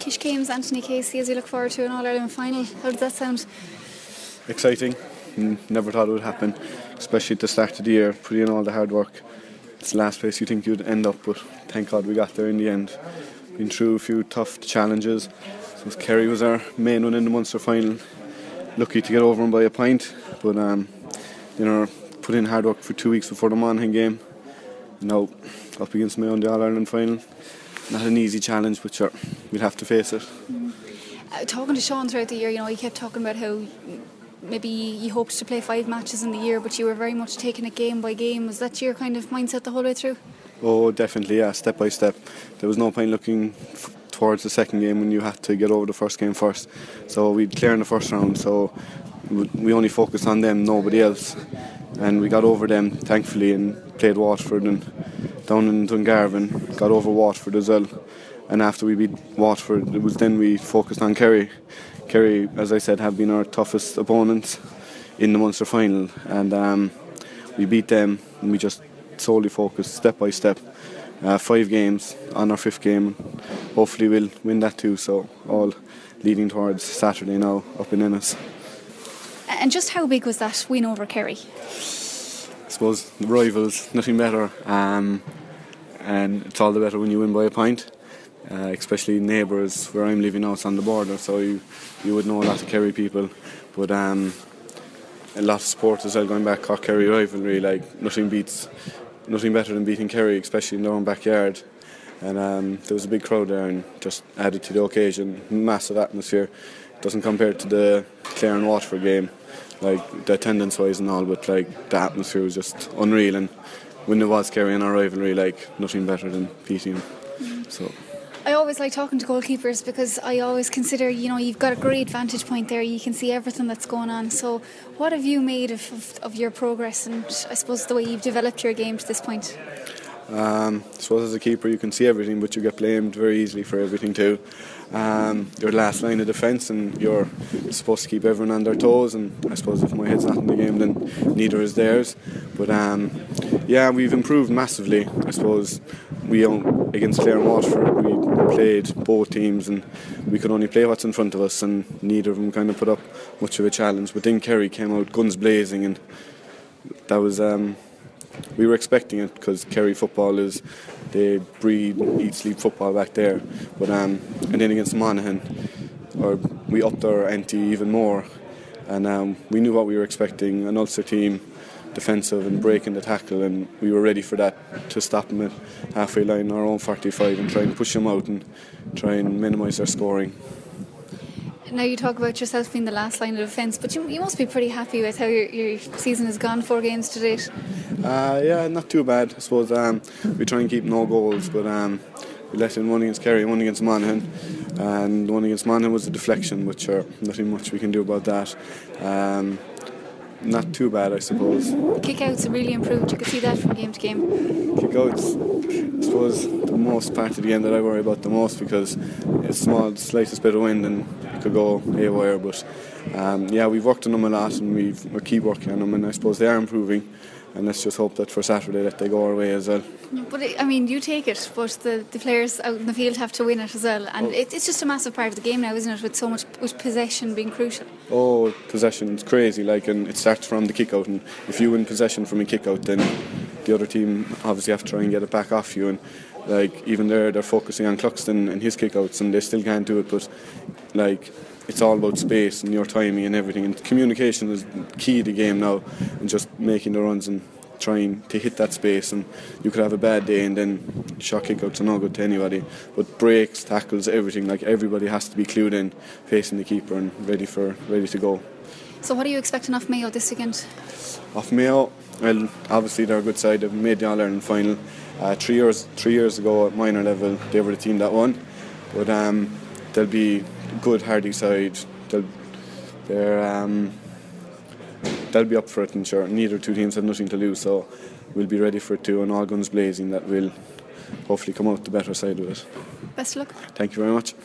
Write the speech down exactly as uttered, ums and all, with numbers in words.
Kish Kames, Anthony Casey, as you look forward to an All-Ireland final. How does that sound? Exciting. Never thought it would happen, especially at the start of the year, putting in all the hard work. It's the last place you think you'd end up, but thank God we got there in the end. Been through a few tough challenges. So Kerry was our main one in the Munster final. Lucky to get over them by a point, but um, you know, put in hard work for two weeks before the Monaghan game. Now up against Mayo in the All-Ireland final. Not an easy challenge, but sure, we'll have to face it. Mm. Uh, talking to Sean throughout the year, you know, he kept talking about how maybe you hoped to play five matches in the year, but you were very much taking it game by game. Was that your kind of mindset the whole way through? Oh, definitely, yeah, step by step. There was no point looking f- towards the second game when you had to get over the first game first. So we'd clear in the first round, so we only focused on them, nobody else. And we got over them, thankfully, and played Waterford and down in Dungarvan, got over Waterford as well. And after we beat Waterford, it was then we focused on Kerry. Kerry, as I said, have been our toughest opponents in the Munster final, and um, we beat them, and we just solely focused step by step. Uh, five games on our fifth game. Hopefully we'll win that too, so all leading towards Saturday now up in Ennis. And just how big was that win over Kerry? I suppose the rivals, nothing better, um, and it's all the better when you win by a point. Uh, especially neighbours where I'm living now, it's on the border, so you, you would know a lot of Kerry people, but um, a lot of support as well going back. Cork Kerry rivalry, like nothing beats nothing better than beating Kerry, especially in their own backyard. And um, there was a big crowd there and just added to the occasion. Massive atmosphere. Doesn't compare to the Clare and Waterford game, like the attendance wise and all, but like the atmosphere was just unreal. And when there was Kerry in our rivalry, like nothing better than beating them. Mm. So. I always like talking to goalkeepers because I always consider, you know, you've got a great vantage point there. You can see everything that's going on. So what have you made of, of, of your progress and I suppose the way you've developed your game to this point? Um, I suppose as a keeper you can see everything, but you get blamed very easily for everything too. Um, your last line of defence, and you're supposed to keep everyone on their toes, and I suppose if my head's not in the game then neither is theirs. But um, yeah, we've improved massively. I suppose we against Clare and Waterford we played both teams and we could only play what's in front of us, and neither of them kind of put up much of a challenge. But then Kerry came out guns blazing, and that was um, we were expecting it because Kerry football is, they breed, eat, sleep football back there. But um, and then against Monaghan, or we upped our ante even more, and um, we knew what we were expecting, an Ulster team, defensive and breaking the tackle, and we were ready for that, to stop them at halfway line, our own forty-five, and try and push them out and try and minimise their scoring. Now you talk about yourself being the last line of defence, but you, you must be pretty happy with how your, your season has gone, four games to date. Uh, yeah, not too bad. I suppose um, we try and keep no goals, but um, we let in one against Kerry, one against Monaghan, and one against Monaghan was a deflection, but sure, nothing much we can do about that. Um, not too bad, I suppose. Kick-outs have really improved, you can see that from game to game. Kick-outs, I suppose the most part of the game that I worry about the most, because it's small, the slightest bit of wind and it could go haywire, but um, yeah, we've worked on them a lot and we've, we keep working on them, and I suppose they are improving. And let's just hope that for Saturday that they go our way as well. But it, I mean, you take it, but the, the players out in the field have to win it as well. And oh. it, it's just a massive part of the game now, isn't it? With so much, with possession being crucial. Oh, possession is crazy. Like, and it starts from the kick out. And if you win possession from a kick out, then the other team obviously have to try and get it back off you. And like even there, they're focusing on Cluxton and his kick outs, and they still can't do it. But like, it's all about space and your timing and everything, and communication is key to the game now, and just making the runs and trying to hit that space. And you could have a bad day and then shot kick-outs are no good to anybody, but breaks, tackles, everything, like everybody has to be clued in, facing the keeper and ready for ready to go. So what are you expecting off Mayo this weekend? Off Mayo, well, obviously they're a good side. They've made the All-Ireland final uh, three years three years ago at minor level. They were the team that won, but um, they'll be good, hardy side. They'll, they're um, they'll be up for it, and sure, neither two teams have nothing to lose, so we'll be ready for it too, and all guns blazing that will hopefully come out the better side of it. Best of luck. Thank you very much.